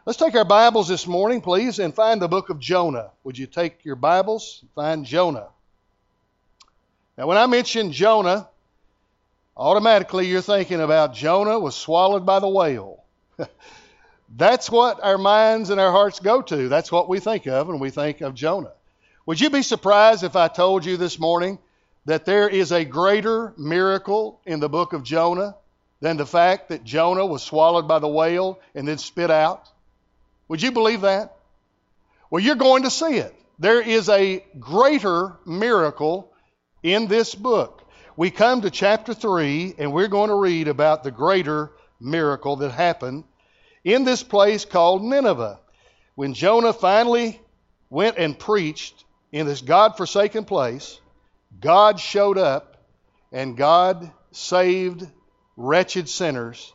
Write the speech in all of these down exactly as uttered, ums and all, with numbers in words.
Let's take our Bibles this morning, please, and find the book of Jonah. Would you take your Bibles and find Jonah? Now, when I mention Jonah, automatically you're thinking about Jonah was swallowed by the whale. That's what our minds and our hearts go to. That's what we think of when we think of Jonah. Would you be surprised if I told you this morning that there is a greater miracle in the book of Jonah than the fact that Jonah was swallowed by the whale and then spit out? Would you believe that? Well, you're going to see it. There is a greater miracle in this book. We come to chapter three, and we're going to read about the greater miracle that happened in this place called Nineveh. When Jonah finally went and preached in this God-forsaken place, God showed up, and God saved wretched sinners.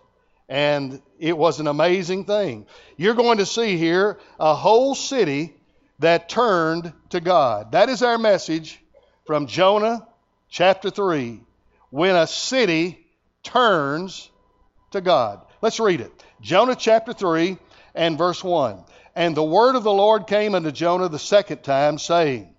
And it was an amazing thing. You're going to see here a whole city that turned to God. That is our message from Jonah chapter three. When a city turns to God. Let's read it. Jonah chapter three and verse one. And the word of the Lord came unto Jonah the second time, saying,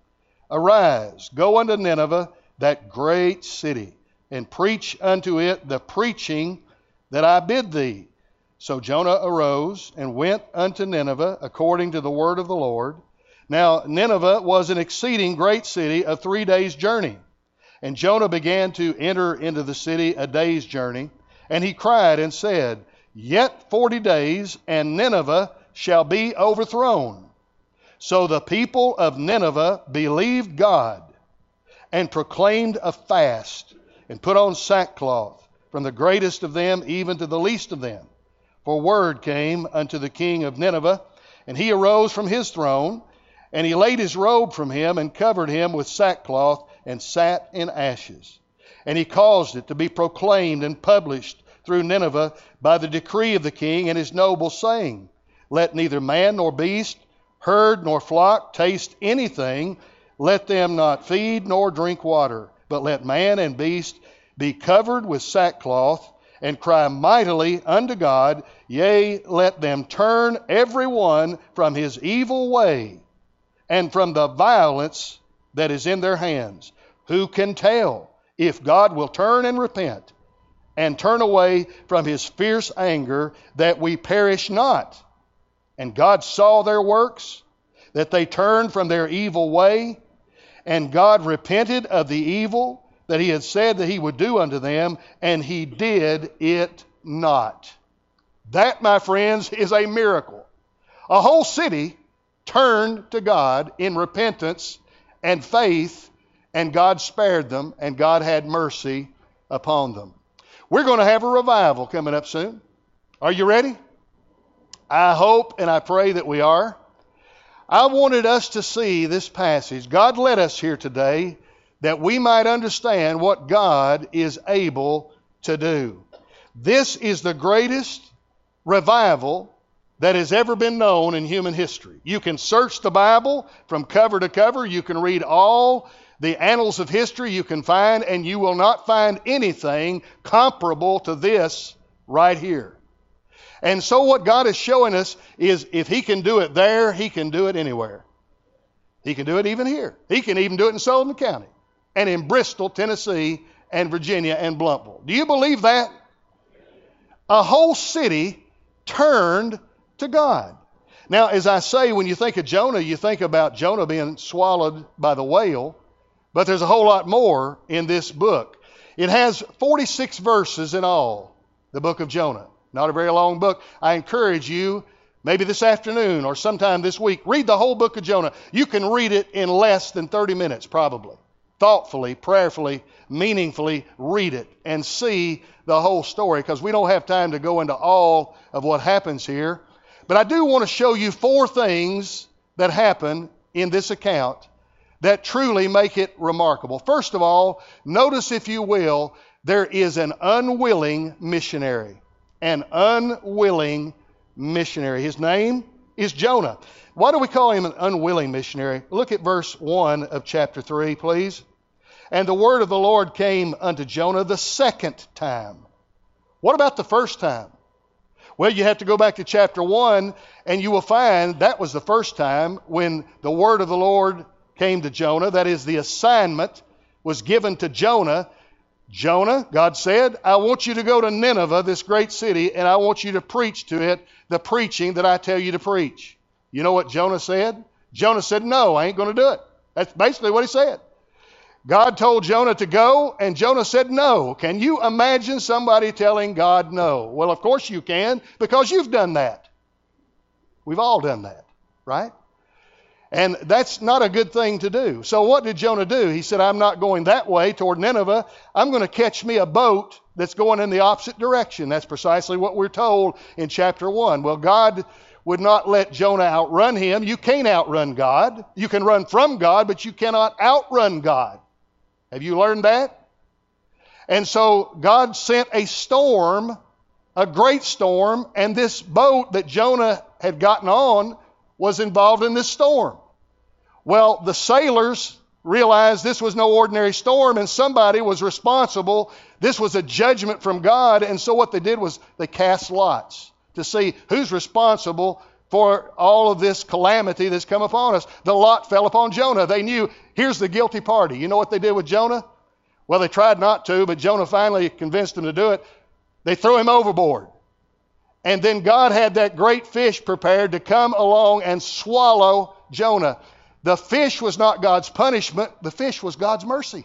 Arise, go unto Nineveh, that great city, and preach unto it the preaching that I bid thee. So Jonah arose and went unto Nineveh according to the word of the Lord. Now Nineveh was an exceeding great city of three days' journey. And Jonah began to enter into the city a day's journey. And he cried and said, Yet forty days, and Nineveh shall be overthrown. So the people of Nineveh believed God, and proclaimed a fast, and put on sackcloth, from the greatest of them even to the least of them. For word came unto the king of Nineveh, and he arose from his throne, and he laid his robe from him, and covered him with sackcloth, and sat in ashes. And he caused it to be proclaimed and published through Nineveh by the decree of the king and his nobles, saying, Let neither man nor beast, herd nor flock taste anything, let them not feed nor drink water, but let man and beast be covered with sackcloth, and cry mightily unto God, yea, let them turn every one from his evil way, and from the violence that is in their hands. Who can tell if God will turn and repent, and turn away from his fierce anger, that we perish not? And God saw their works, that they turned from their evil way, and God repented of the evil that he had said that he would do unto them, and he did it not. That, my friends, is a miracle. A whole city turned to God in repentance and faith, and God spared them, and God had mercy upon them. We're going to have a revival coming up soon. Are you ready? I hope and I pray that we are. I wanted us to see this passage. God led us here today that we might understand what God is able to do. This is the greatest revival that has ever been known in human history. You can search the Bible from cover to cover. You can read all the annals of history you can find, and you will not find anything comparable to this right here. And so what God is showing us is if he can do it there, he can do it anywhere. He can do it even here. He can even do it in Sullivan County, and in Bristol, Tennessee, and Virginia, and Blumpville. Do you believe that? A whole city turned to God. Now, as I say, when you think of Jonah, you think about Jonah being swallowed by the whale, but there's a whole lot more in this book. It has forty-six verses in all, the book of Jonah. Not a very long book. I encourage you, maybe this afternoon or sometime this week, read the whole book of Jonah. You can read it in less than thirty minutes, probably. Thoughtfully, prayerfully, meaningfully read it and see the whole story, because we don't have time to go into all of what happens here. But I do want to show you four things that happen in this account that truly make it remarkable. First of all, notice, if you will, there is an unwilling missionary. An unwilling missionary. His name is Jonah. Why do we call him an unwilling missionary? Look at verse one of chapter three, please. And the word of the Lord came unto Jonah the second time. What about the first time? Well, you have to go back to chapter one, and you will find that was the first time when the word of the Lord came to Jonah. That is, the assignment was given to Jonah. Jonah, God said, I want you to go to Nineveh, this great city, and I want you to preach to it the preaching that I tell you to preach. You know what Jonah said? Jonah said, no, I ain't going to do it. That's basically what he said. God told Jonah to go, and Jonah said no. Can you imagine somebody telling God no? Well, of course you can, because you've done that. We've all done that, right? And that's not a good thing to do. So what did Jonah do? He said, I'm not going that way toward Nineveh. I'm going to catch me a boat that's going in the opposite direction. That's precisely what we're told in chapter one. Well, God would not let Jonah outrun him. You can't outrun God. You can run from God, but you cannot outrun God. Have you learned that? And so God sent a storm, a great storm, and this boat that Jonah had gotten on was involved in this storm. Well, the sailors realized this was no ordinary storm, and somebody was responsible. This was a judgment from God, and so what they did was they cast lots to see who's responsible for all of this calamity that's come upon us. The lot fell upon Jonah. They knew, here's the guilty party. You know what they did with Jonah? Well, they tried not to, but Jonah finally convinced them to do it. They threw him overboard. And then God had that great fish prepared to come along and swallow Jonah. The fish was not God's punishment. The fish was God's mercy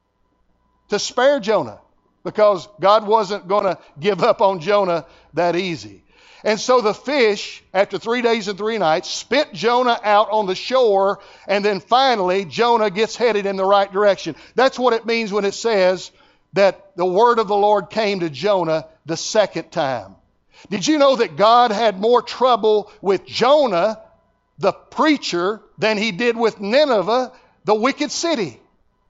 to spare Jonah, because God wasn't going to give up on Jonah that easy. And so the fish, after three days and three nights, spit Jonah out on the shore, and then finally Jonah gets headed in the right direction. That's what it means when it says that the word of the Lord came to Jonah the second time. Did you know that God had more trouble with Jonah, the preacher, than he did with Nineveh, the wicked city?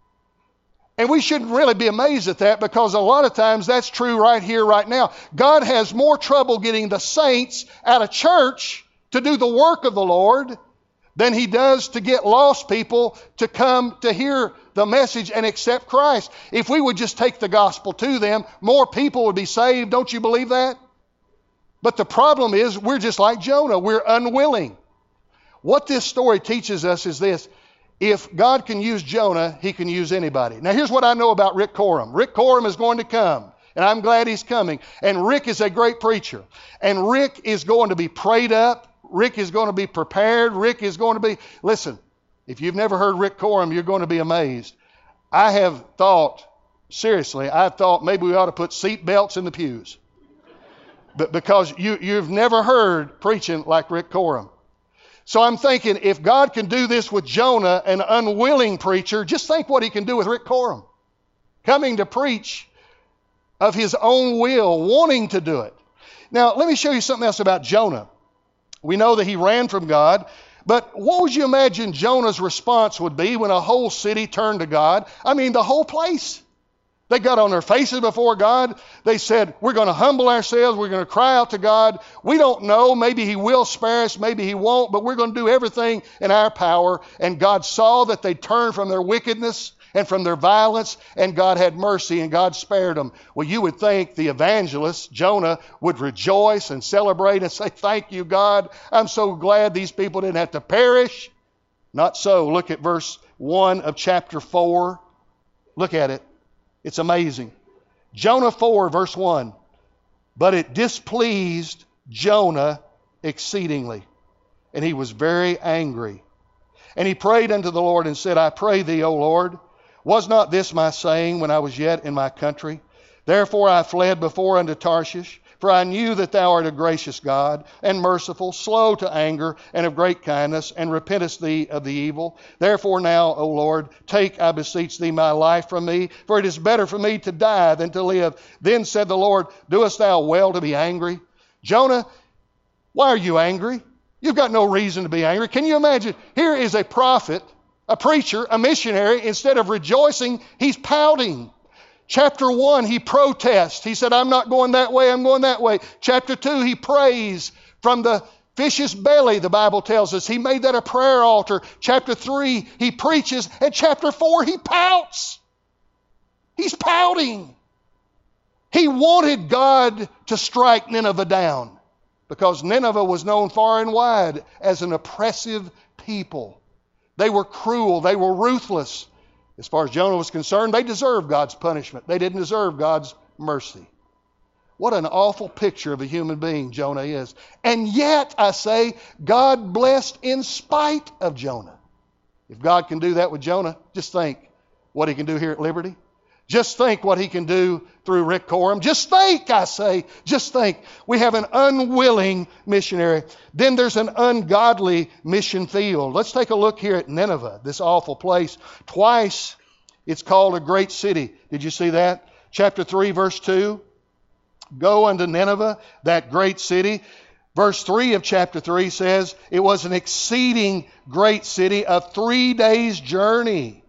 And we shouldn't really be amazed at that, because a lot of times that's true right here, right now. God has more trouble getting the saints out of church to do the work of the Lord than he does to get lost people to come to hear the message and accept Christ. If we would just take the gospel to them, more people would be saved. Don't you believe that? But the problem is, we're just like Jonah. We're unwilling. What this story teaches us is this. If God can use Jonah, he can use anybody. Now, here's what I know about Rick Corum. Rick Corum is going to come, and I'm glad he's coming. And Rick is a great preacher. And Rick is going to be prayed up. Rick is going to be prepared. Rick is going to be... Listen, if you've never heard Rick Corum, you're going to be amazed. I have thought, seriously, I've thought maybe we ought to put seat belts in the pews. But because you, you've never heard preaching like Rick Corum. So I'm thinking, if God can do this with Jonah, an unwilling preacher, just think what he can do with Rick Corum, coming to preach of his own will, wanting to do it. Now, let me show you something else about Jonah. We know that he ran from God, but what would you imagine Jonah's response would be when a whole city turned to God? I mean, the whole place. They got on their faces before God. They said, we're going to humble ourselves. We're going to cry out to God. We don't know. Maybe he will spare us. Maybe he won't. But we're going to do everything in our power. And God saw that they turned from their wickedness and from their violence. And God had mercy and God spared them. Well, you would think the evangelist, Jonah, would rejoice and celebrate and say, thank you, God. I'm so glad these people didn't have to perish. Not so. Look at verse one of chapter four. Look at it. It's amazing. Jonah four, verse one. But it displeased Jonah exceedingly, and he was very angry. And he prayed unto the Lord and said, I pray thee, O Lord, was not this my saying when I was yet in my country? Therefore I fled before unto Tarshish, for I knew that thou art a gracious God, and merciful, slow to anger, and of great kindness, and repentest thee of the evil. Therefore now, O Lord, take, I beseech thee, my life from me, for it is better for me to die than to live. Then said the Lord, doest thou well to be angry? Jonah, why are you angry? You've got no reason to be angry. Can you imagine? Here is a prophet, a preacher, a missionary. Instead of rejoicing, he's pouting. Chapter one, he protests. He said, I'm not going that way, I'm going that way. Chapter two, he prays from the fish's belly, the Bible tells us. He made that a prayer altar. Chapter three, he preaches. And chapter four, he pouts. He's pouting. He wanted God to strike Nineveh down. because Nineveh was known far and wide as an oppressive people. They were cruel. They were ruthless. As far as Jonah was concerned, they deserved God's punishment. They didn't deserve God's mercy. What an awful picture of a human being Jonah is. And yet, I say, God blessed in spite of Jonah. If God can do that with Jonah, just think what he can do here at Liberty. Just think what he can do through Rick Coram. Just think, I say, just think. We have an unwilling missionary. Then there's an ungodly mission field. Let's take a look here at Nineveh, this awful place. Twice it's called a great city. Did you see that? Chapter three, verse two. Go unto Nineveh, that great city. Verse three of chapter three says, it was an exceeding great city, a three days' journey.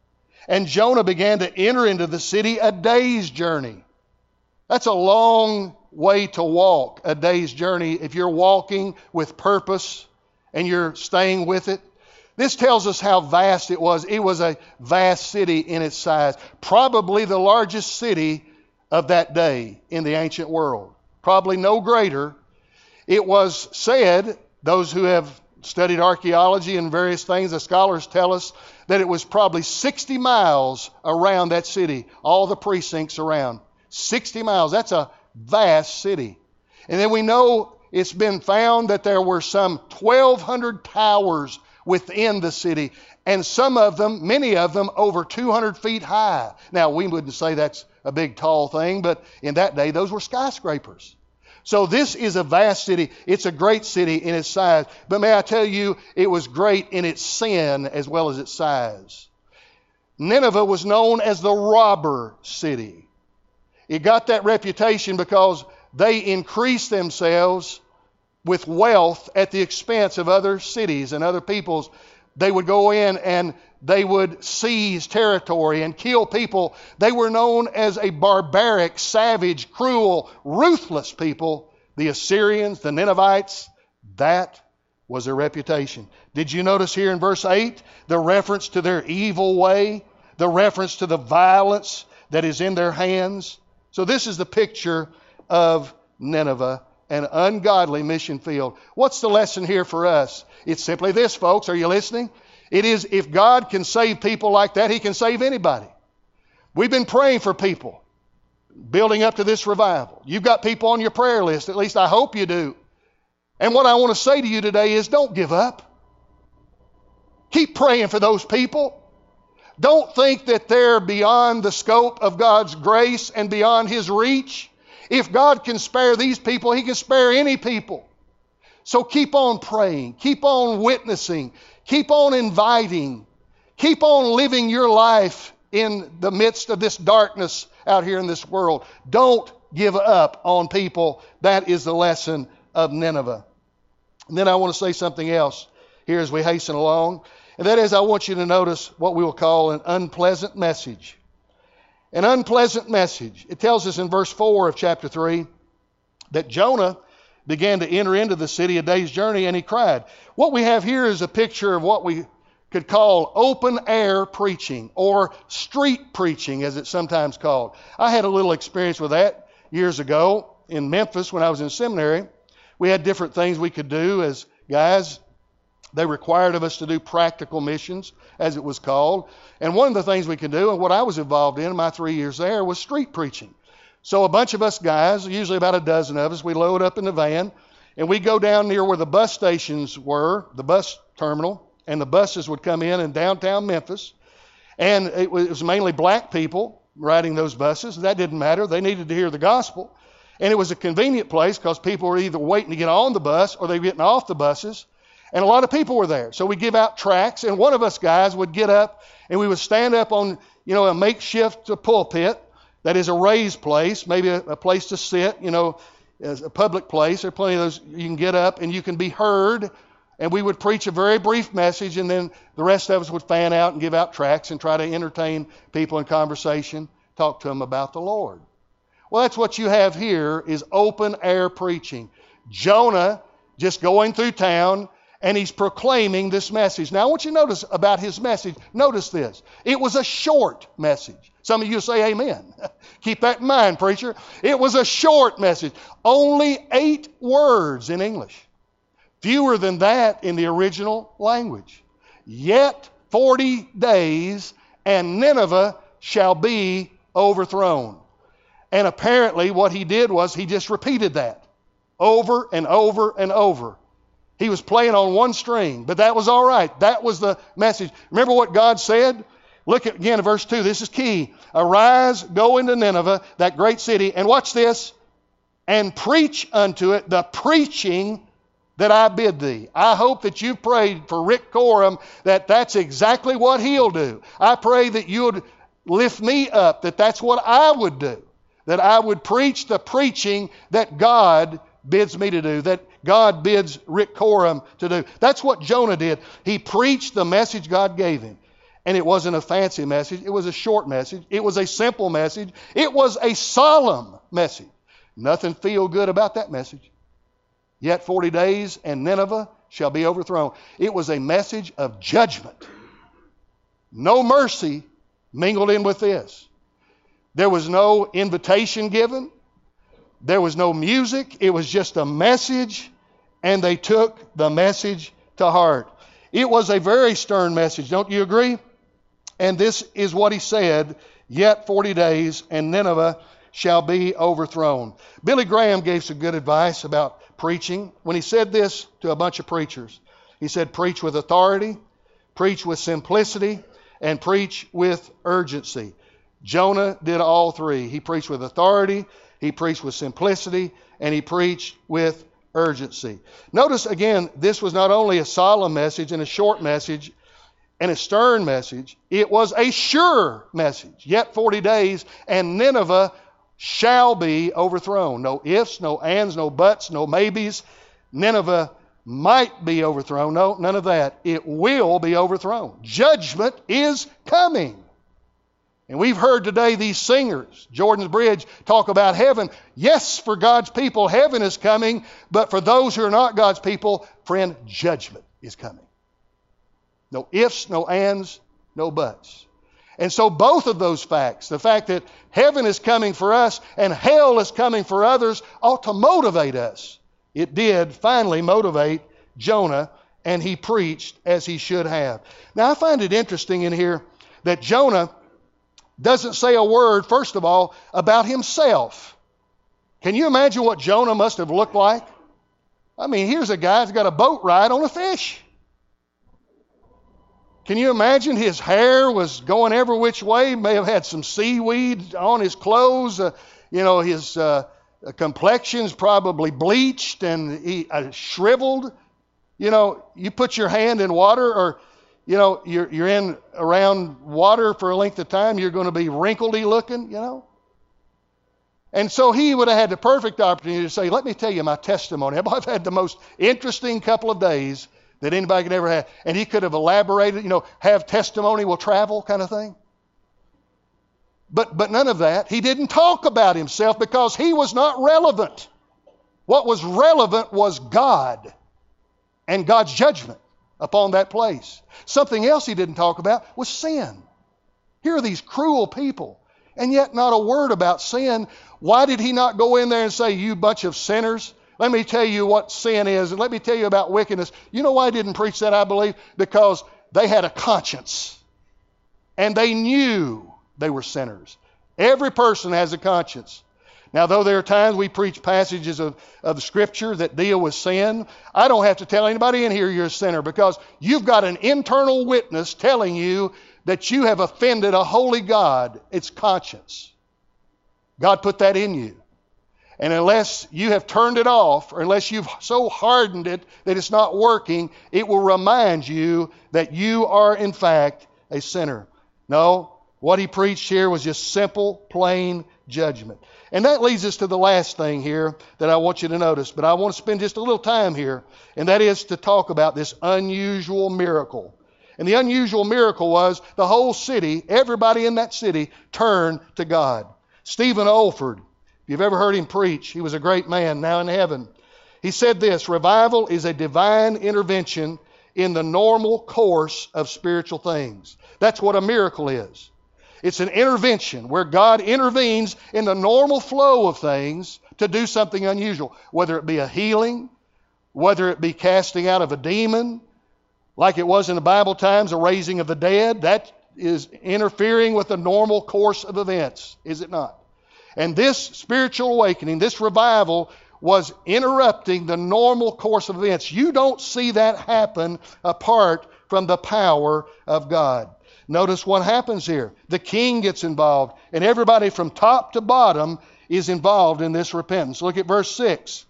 And Jonah began to enter into the city a day's journey. That's a long way to walk, a day's journey, if you're walking with purpose and you're staying with it. This tells us how vast it was. It was a vast city in its size. Probably the largest city of that day in the ancient world. Probably no greater. It was said, those who have studied archaeology and various things, the scholars tell us that it was probably sixty miles around that city, all the precincts around. sixty miles, that's a vast city. And then we know it's been found that there were some twelve hundred towers within the city, and some of them, many of them, over two hundred feet high. Now, we wouldn't say that's a big, tall thing, but in that day, those were skyscrapers. So this is a vast city. It's a great city in its size. But may I tell you, it was great in its sin as well as its size. Nineveh was known as the robber city. It got that reputation because they increased themselves with wealth at the expense of other cities and other peoples. They would go in and they would seize territory and kill people. They were known as a barbaric, savage, cruel, ruthless people. The Assyrians, the Ninevites, that was their reputation. Did you notice here in verse eight the reference to their evil way, the reference to the violence that is in their hands? So this is the picture of Nineveh, an ungodly mission field. What's the lesson here for us? It's simply this, folks. Are you listening? It is, if God can save people like that, He can save anybody. We've been praying for people, building up to this revival. You've got people on your prayer list. At least I hope you do. And what I want to say to you today is, don't give up. Keep praying for those people. Don't think that they're beyond the scope of God's grace and beyond His reach. If God can spare these people, He can spare any people. So keep on praying. Keep on witnessing. Keep on inviting. Keep on living your life in the midst of this darkness out here in this world. Don't give up on people. That is the lesson of Nineveh. And then I want to say something else here as we hasten along. And that is, I want you to notice what we will call an unpleasant message. An unpleasant message. It tells us in verse four of chapter three that Jonah began to enter into the city a day's journey, and he cried. What we have here is a picture of what we could call open air preaching, or street preaching as it's sometimes called. I had a little experience with that years ago in Memphis when I was in seminary. We had different things we could do as guys. They required of us to do practical missions, as it was called. And one of the things we could do, and what I was involved in in my three years there, was street preaching. So a bunch of us guys, usually about a dozen of us, we load up in the van, and we go down near where the bus stations were, the bus terminal, and the buses would come in in downtown Memphis. And it was mainly black people riding those buses. That didn't matter. They needed to hear the gospel. And it was a convenient place because people were either waiting to get on the bus or they were getting off the buses. And a lot of people were there. So we'd give out tracts, and one of us guys would get up and we would stand up on, you know, a makeshift pulpit that is a raised place, maybe a, a place to sit, you know, as a public place. There are plenty of those. You can get up and you can be heard. And we would preach a very brief message, and then the rest of us would fan out and give out tracts and try to entertain people in conversation, talk to them about the Lord. Well, that's what you have here is open air preaching. Jonah just going through town, And he's proclaiming this message. Now I want you to notice about his message. Notice this. It was a short message. Some of you say amen. Keep that in mind, preacher. It was a short message. Only eight words in English. Fewer than that in the original language. Yet forty days and Nineveh shall be overthrown. And apparently what he did was he just repeated that over and over and over. He was playing on one string, but that was all right. That was the message. Remember what God said? Look at again at verse two. This is key. Arise, go into Nineveh, that great city, and watch this, and preach unto it the preaching that I bid thee. I hope that you've prayed for Rick Coram that that's exactly what he'll do. I pray that you would lift me up, that that's what I would do, that I would preach the preaching that God bids me to do, that God bids Rick Coram to do. That's what Jonah did. He preached the message God gave him. And it wasn't a fancy message. It was a short message. It was a simple message. It was a solemn message. Nothing feel good about that message. Yet forty days and Nineveh shall be overthrown. It was a message of judgment. No mercy mingled in with this. There was no invitation given. There was no music. It was just a message, and they took the message to heart. It was a very stern message, don't you agree? And this is what he said, yet forty days and Nineveh shall be overthrown. Billy Graham gave some good advice about preaching when he said this to a bunch of preachers. He said, preach with authority, preach with simplicity, and preach with urgency. Jonah did all three. He preached with authority, he preached with simplicity, and he preached with urgency. Notice again, this was not only a solemn message and a short message and a stern message, it was a sure message. Yet forty days and Nineveh shall be overthrown. No ifs, no ands, no buts, no maybes. Nineveh might be overthrown. No, none of that. It will be overthrown. Judgment is coming. And we've heard today these singers, Jordan's Bridge, talk about heaven. Yes, for God's people, heaven is coming. But for those who are not God's people, friend, judgment is coming. No ifs, no ands, no buts. And so both of those facts, the fact that heaven is coming for us and hell is coming for others, ought to motivate us. It did finally motivate Jonah, and he preached as he should have. Now I find it interesting in here that Jonah doesn't say a word, first of all, about himself. Can you imagine what Jonah must have looked like? I mean, here's a guy who's got a boat ride on a fish. Can you imagine his hair was going every which way? He may have had some seaweed on his clothes. Uh, you know, his uh, complexion's probably bleached and he uh, shriveled. You know, you put your hand in water, or you know, you're you're in around water for a length of time, you're going to be wrinkledy looking. You know. And so he would have had the perfect opportunity to say, "Let me tell you my testimony. I've had the most interesting couple of days that anybody could ever have." And he could have elaborated, you know, have testimony will travel kind of thing. But but none of that. He didn't talk about himself because he was not relevant. What was relevant was God and God's judgment upon that place. Something else he didn't talk about was sin. Here are these cruel people, and yet not a word about sin. Why did he not go in there and say, "You bunch of sinners, let me tell you what sin is, and let me tell you about wickedness"? You know why I didn't preach that, I believe? Because they had a conscience. And they knew they were sinners. Every person has a conscience. Now, though there are times we preach passages of, of Scripture that deal with sin, I don't have to tell anybody in here you're a sinner, because you've got an internal witness telling you that you have offended a holy God. It's conscience. God put that in you. And unless you have turned it off, or unless you've so hardened it that it's not working, it will remind you that you are in fact a sinner. No, what he preached here was just simple, plain judgment. And that leads us to the last thing here that I want you to notice. But I want to spend just a little time here, and that is to talk about this unusual miracle. And the unusual miracle was the whole city, everybody in that city, turned to God. Stephen Olford, if you've ever heard him preach, he was a great man now in heaven. He said this, revival is a divine intervention in the normal course of spiritual things. That's what a miracle is. It's an intervention where God intervenes in the normal flow of things to do something unusual, whether it be a healing, whether it be casting out of a demon, like it was in the Bible times, a raising of the dead. That is interfering with the normal course of events, is it not? And this spiritual awakening, this revival, was interrupting the normal course of events. You don't see that happen apart from the power of God. Notice what happens here. The king gets involved, and everybody from top to bottom is involved in this repentance. Look at verse six.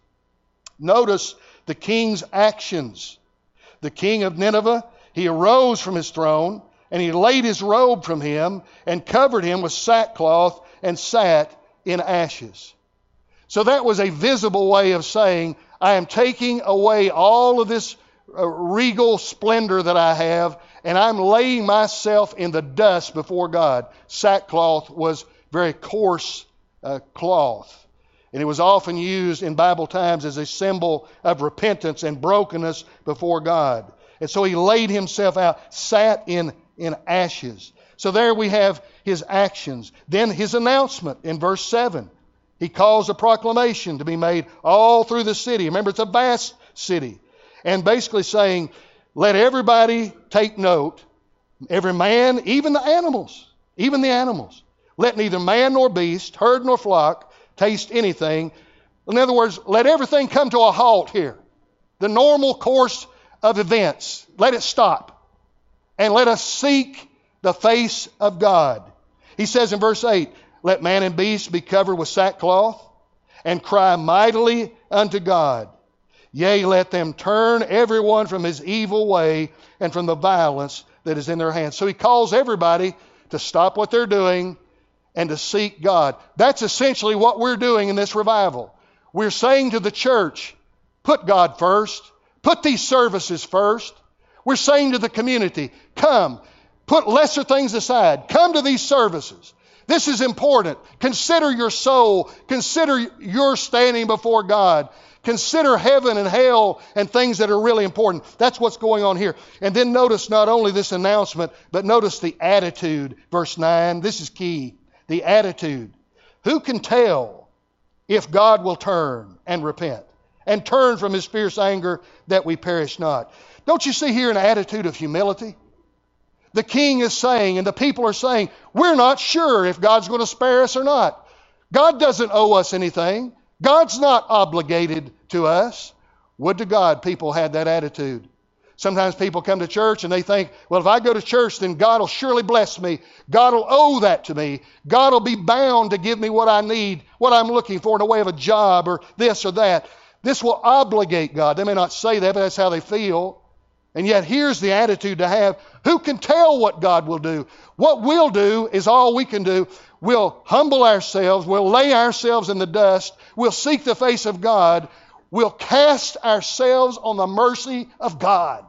Notice the king's actions. The king of Nineveh, he arose from his throne, and he laid his robe from him, and covered him with sackcloth, and sat in ashes. So that was a visible way of saying, I am taking away all of this uh, regal splendor that I have, and I'm laying myself in the dust before God. Sackcloth was very coarse uh, cloth, and it was often used in Bible times as a symbol of repentance and brokenness before God. And so he laid himself out, sat in, in ashes. So there we have his actions. Then his announcement in verse seven. He calls a proclamation to be made all through the city. Remember, it's a vast city. And basically saying, let everybody take note, every man, even the animals, even the animals. Let neither man nor beast, herd nor flock, taste anything. In other words, let everything come to a halt here. The normal course of events, let it stop. And let us seek the face of God. He says in verse eight, let man and beast be covered with sackcloth, and cry mightily unto God. Yea, let them turn everyone from his evil way and from the violence that is in their hands. So he calls everybody to stop what they're doing and to seek God. That's essentially what we're doing in this revival. We're saying to the church, put God first. Put these services first. We're saying to the community, come, put lesser things aside. Come to these services. This is important. Consider your soul. Consider your standing before God. Consider heaven and hell and things that are really important. That's what's going on here. And then notice not only this announcement, but notice the attitude. Verse nine, this is key. The attitude. Who can tell if God will turn and repent and turn from his fierce anger that we perish not? Don't you see here an attitude of humility? The king is saying, and the people are saying, we're not sure if God's going to spare us or not. God doesn't owe us anything. God's not obligated to us. Would to God people had that attitude. Sometimes people come to church and they think, well, if I go to church, then God will surely bless me. God will owe that to me. God will be bound to give me what I need, what I'm looking for in the way of a job or this or that. This will obligate God. They may not say that, but that's how they feel. And yet here's the attitude to have. Who can tell what God will do? What we'll do is all we can do. We'll humble ourselves. We'll lay ourselves in the dust. We'll seek the face of God. We'll cast ourselves on the mercy of God.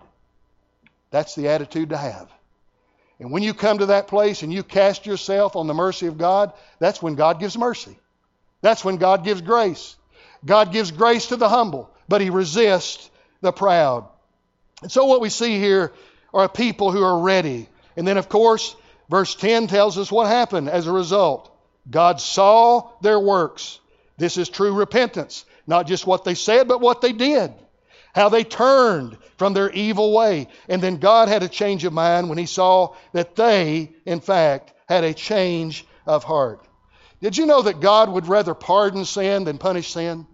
That's the attitude to have. And when you come to that place and you cast yourself on the mercy of God, that's when God gives mercy. That's when God gives grace. God gives grace to the humble, but He resists the proud. And so what we see here are a people who are ready. And then, of course, verse ten tells us what happened as a result. God saw their works. This is true repentance. Not just what they said, but what they did. How they turned from their evil way. And then God had a change of mind when He saw that they, in fact, had a change of heart. Did you know that God would rather pardon sin than punish sin?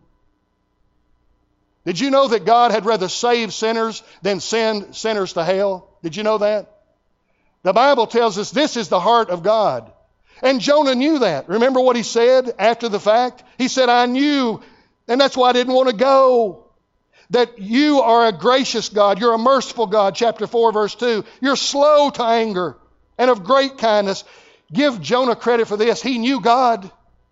Did you know that God had rather save sinners than send sinners to hell? Did you know that? The Bible tells us this is the heart of God. And Jonah knew that. Remember what he said after the fact? He said, I knew, and that's why I didn't want to go, that you are a gracious God. You're a merciful God. Chapter four, verse two. You're slow to anger and of great kindness. Give Jonah credit for this. He knew God.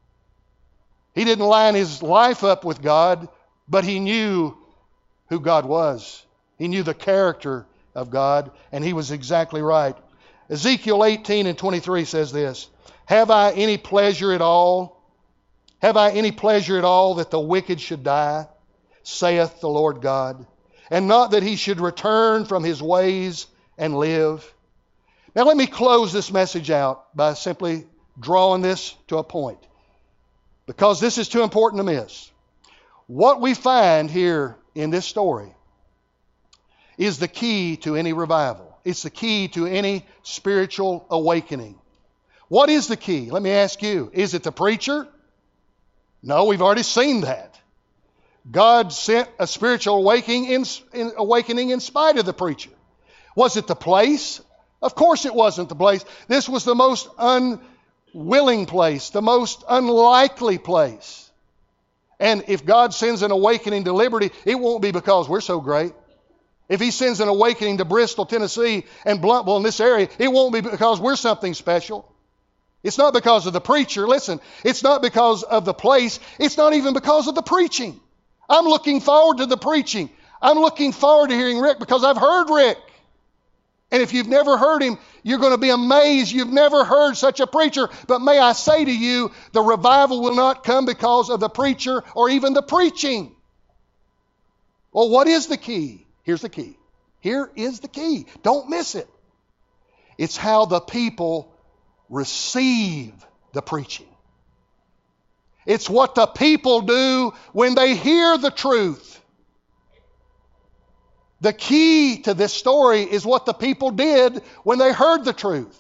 He didn't line his life up with God, but he knew who God was. He knew the character of God, and he was exactly right. Ezekiel eighteen and twenty-three says this, Have I any pleasure at all? Have I any pleasure at all that the wicked should die? saith the Lord God, and not that he should return from his ways and live. Now let me close this message out by simply drawing this to a point, because this is too important to miss. What we find here in this story is the key to any revival. It's the key to any spiritual awakening. What is the key? Let me ask you. Is it the preacher? No, we've already seen that. God sent a spiritual awakening in, in, awakening in spite of the preacher. Was it the place? Of course it wasn't the place. This was the most unwilling place, the most unlikely place. And if God sends an awakening to Liberty, it won't be because we're so great. If He sends an awakening to Bristol, Tennessee, and Bluntville in this area, it won't be because we're something special. It's not because of the preacher. Listen, it's not because of the place. It's not even because of the preaching. I'm looking forward to the preaching. I'm looking forward to hearing Rick because I've heard Rick. And if you've never heard him, you're going to be amazed. You've never heard such a preacher. But may I say to you, the revival will not come because of the preacher or even the preaching. Well, what is the key? Here's the key. Here is the key. Don't miss it. It's how the people receive the preaching. It's what the people do when they hear the truth. The key to this story is what the people did when they heard the truth.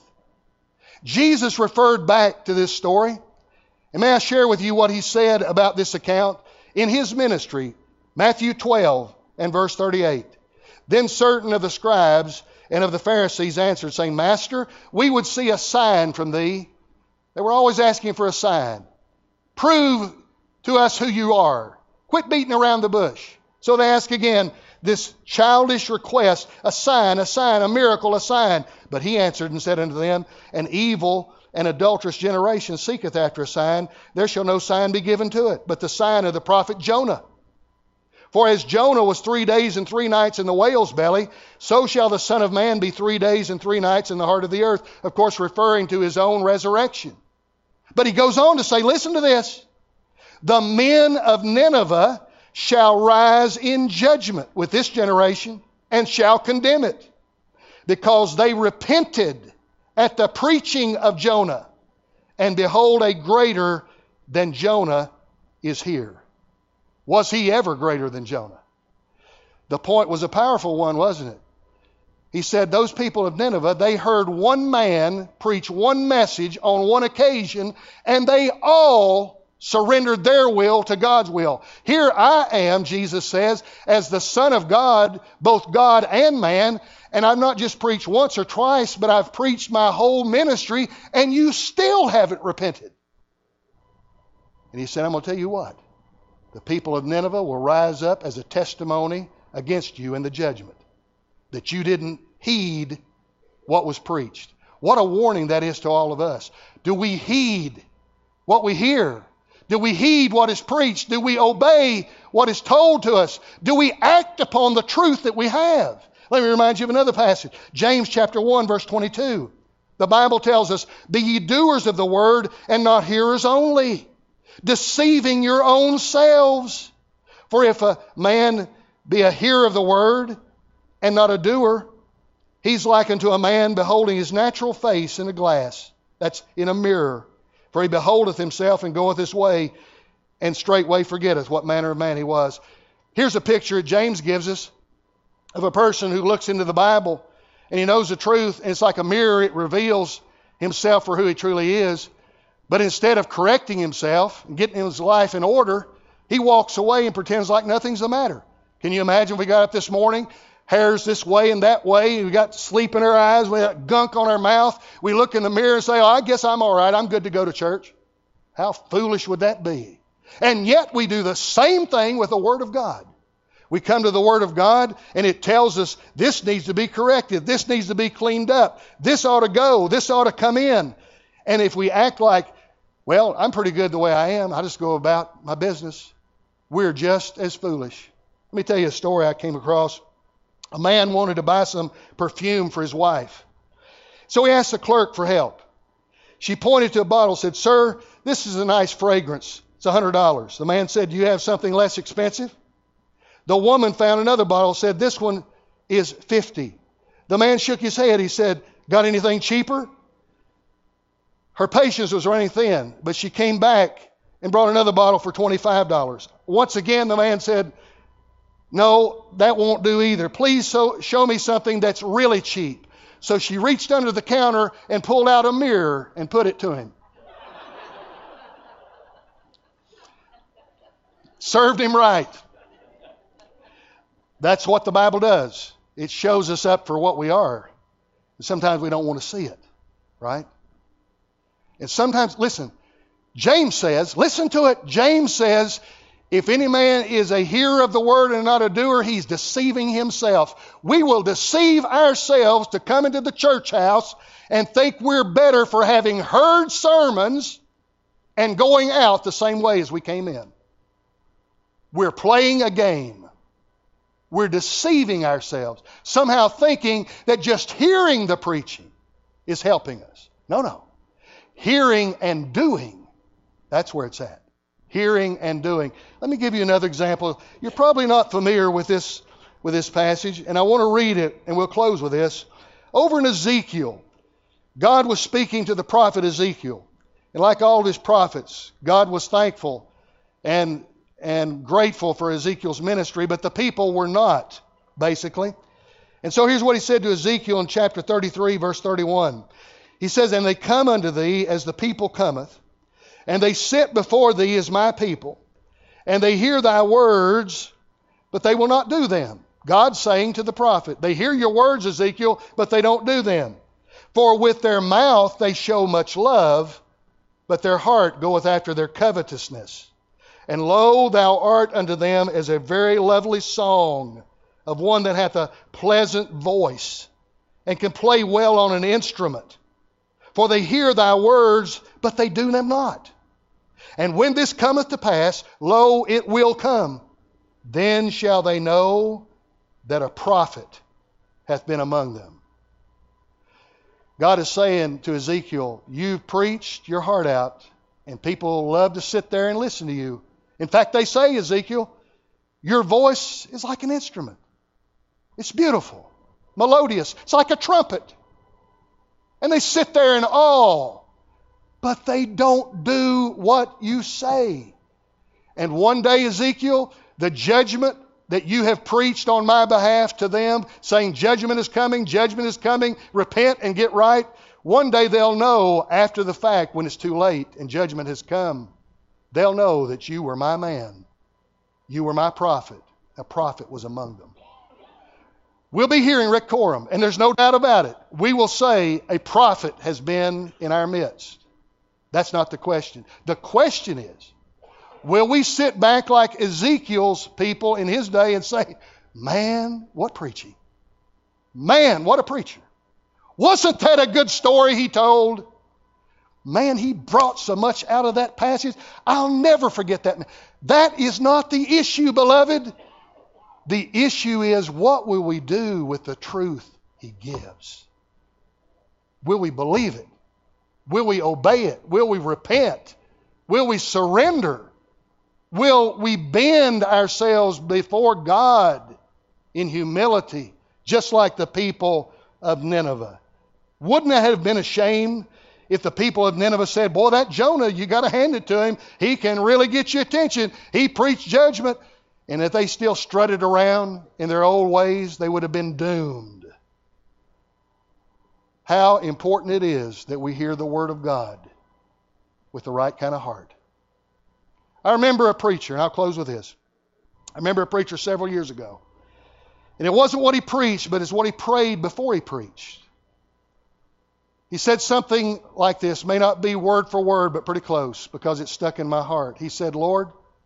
Jesus referred back to this story. And may I share with you what He said about this account in His ministry, Matthew twelve and verse thirty-eight. Then certain of the scribes and of the Pharisees answered, saying, Master, we would see a sign from Thee. They were always asking for a sign. Prove to us who You are. Quit beating around the bush. So they ask again this childish request, a sign, a sign, a miracle, a sign. But He answered and said unto them, An evil and adulterous generation seeketh after a sign. There shall no sign be given to it, but the sign of the prophet Jonah. For as Jonah was three days and three nights in the whale's belly, so shall the Son of Man be three days and three nights in the heart of the earth. Of course, referring to His own resurrection. But He goes on to say, listen to this. The men of Nineveh shall rise in judgment with this generation and shall condemn it, because they repented at the preaching of Jonah, and behold, a greater than Jonah is here. Was he ever greater than Jonah? The point was a powerful one, wasn't it? He said those people of Nineveh, they heard one man preach one message on one occasion, and they all surrendered their will to God's will. Here I am, Jesus says, as the Son of God, both God and man, and I've not just preached once or twice, but I've preached my whole ministry, and you still haven't repented. And He said, I'm going to tell you what. The people of Nineveh will rise up as a testimony against you in the judgment, that you didn't heed what was preached. What a warning that is to all of us. Do we heed what we hear? Do we heed what is preached? Do we obey what is told to us? Do we act upon the truth that we have? Let me remind you of another passage. James chapter one, verse twenty-two. The Bible tells us, Be ye doers of the word, and not hearers only, deceiving your own selves. For if a man be a hearer of the word, and not a doer, he's like unto a man beholding his natural face in a glass. That's in a mirror. For he beholdeth himself and goeth his way, and straightway forgetteth what manner of man he was. Here's a picture that James gives us of a person who looks into the Bible and he knows the truth, and it's like a mirror. It reveals himself for who he truly is. But instead of correcting himself and getting his life in order, he walks away and pretends like nothing's the matter. Can you imagine if we got up this morning, hair's this way and that way, we got sleep in our eyes, we got gunk on our mouth, we look in the mirror and say, oh, I guess I'm all right, I'm good to go to church. How foolish would that be? And yet we do the same thing with the Word of God. We come to the Word of God and it tells us this needs to be corrected, this needs to be cleaned up, this ought to go, this ought to come in. And if we act like, well, I'm pretty good the way I am, I just go about my business, we're just as foolish. Let me tell you a story I came across. A man wanted to buy some perfume for his wife. So he asked the clerk for help. She pointed to a bottle and said, Sir, this is a nice fragrance. It's one hundred dollars. The man said, Do you have something less expensive? The woman found another bottle, said, this one is fifty. The man shook his head. He said, got anything cheaper? Her patience was running thin, but she came back and brought another bottle for twenty-five dollars. Once again, the man said, no, that won't do either. Please so, show me something that's really cheap. So she reached under the counter and pulled out a mirror and put it to him. Served him right. That's what the Bible does. It shows us up for what we are. And sometimes we don't want to see it, right? And sometimes, listen, James says, listen to it, James says, if any man is a hearer of the word and not a doer, he's deceiving himself. We will deceive ourselves to come into the church house and think we're better for having heard sermons and going out the same way as we came in. We're playing a game. We're deceiving ourselves, somehow thinking that just hearing the preaching is helping us. No, no. Hearing and doing, that's where it's at. Hearing and doing. Let me give you another example. You're probably not familiar with this, with this passage, and I want to read it, and we'll close with this. Over in Ezekiel, God was speaking to the prophet Ezekiel. And like all of his prophets, God was thankful and and grateful for Ezekiel's ministry, but the people were not, basically. And so here's what he said to Ezekiel in chapter thirty-three, verse thirty-one. He says, and they come unto thee as the people cometh, and they sit before thee as my people, and they hear thy words, but they will not do them. God saying to the prophet, they hear your words, Ezekiel, but they don't do them. For with their mouth they show much love, but their heart goeth after their covetousness. And lo, thou art unto them as a very lovely song of one that hath a pleasant voice, and can play well on an instrument. For they hear thy words, but they do them not. And when this cometh to pass, lo, it will come. Then shall they know that a prophet hath been among them. God is saying to Ezekiel, you've preached your heart out, and people love to sit there and listen to you. In fact, they say, Ezekiel, your voice is like an instrument. It's beautiful, melodious. It's like a trumpet. And they sit there in awe, but they don't do what you say. And one day, Ezekiel, the judgment that you have preached on my behalf to them, saying judgment is coming, judgment is coming, repent and get right. One day they'll know after the fact, when it's too late and judgment has come, they'll know that you were my man. You were my prophet. A prophet was among them. We'll be hearing Rick Coram, and there's no doubt about it. We will say a prophet has been in our midst. That's not the question. The question is, will we sit back like Ezekiel's people in his day and say, man, what preaching? Man, what a preacher. Wasn't that a good story he told? Man, he brought so much out of that passage. I'll never forget that. That is not the issue, beloved. The issue is, what will we do with the truth he gives? Will we believe it? Will we obey it? Will we repent? Will we surrender? Will we bend ourselves before God in humility, just like the people of Nineveh? Wouldn't it have been a shame if the people of Nineveh said, boy, that Jonah, you got to hand it to him. He can really get your attention. He preached judgment. And if they still strutted around in their old ways, they would have been doomed. How important it is that we hear the Word of God with the right kind of heart. I remember a preacher, and I'll close with this. I remember a preacher several years ago. And it wasn't what he preached, but it's what he prayed before he preached. He said something like this, may not be word for word, but pretty close, because it stuck in my heart. He said, Lord,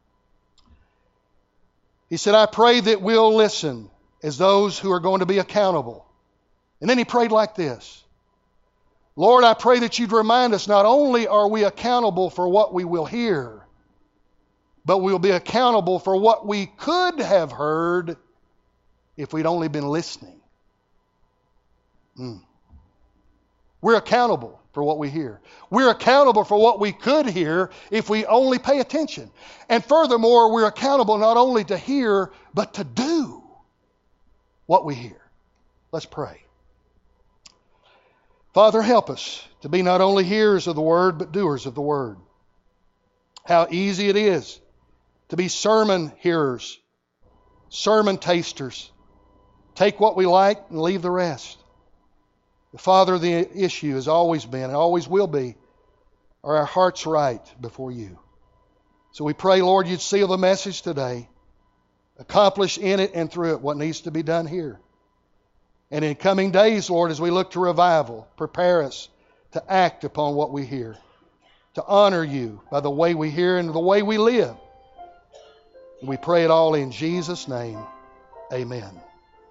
he said, I pray that we'll listen as those who are going to be accountable. And then he prayed like this. Lord, I pray that you'd remind us, not only are we accountable for what we will hear, but we'll be accountable for what we could have heard if we'd only been listening. Mm. We're accountable. for what we hear. We're accountable for what we could hear if we only pay attention. And furthermore, we're accountable not only to hear, but to do what we hear. Let's pray. Father, help us to be not only hearers of the Word, but doers of the Word. How easy it is to be sermon hearers, sermon tasters. Take what we like and leave the rest. The Father, the issue has always been and always will be, are our hearts right before you? So we pray, Lord, you'd seal the message today. Accomplish in it and through it what needs to be done here. And in coming days, Lord, as we look to revival, prepare us to act upon what we hear, to honor you by the way we hear and the way we live. And we pray it all in Jesus' name. Amen.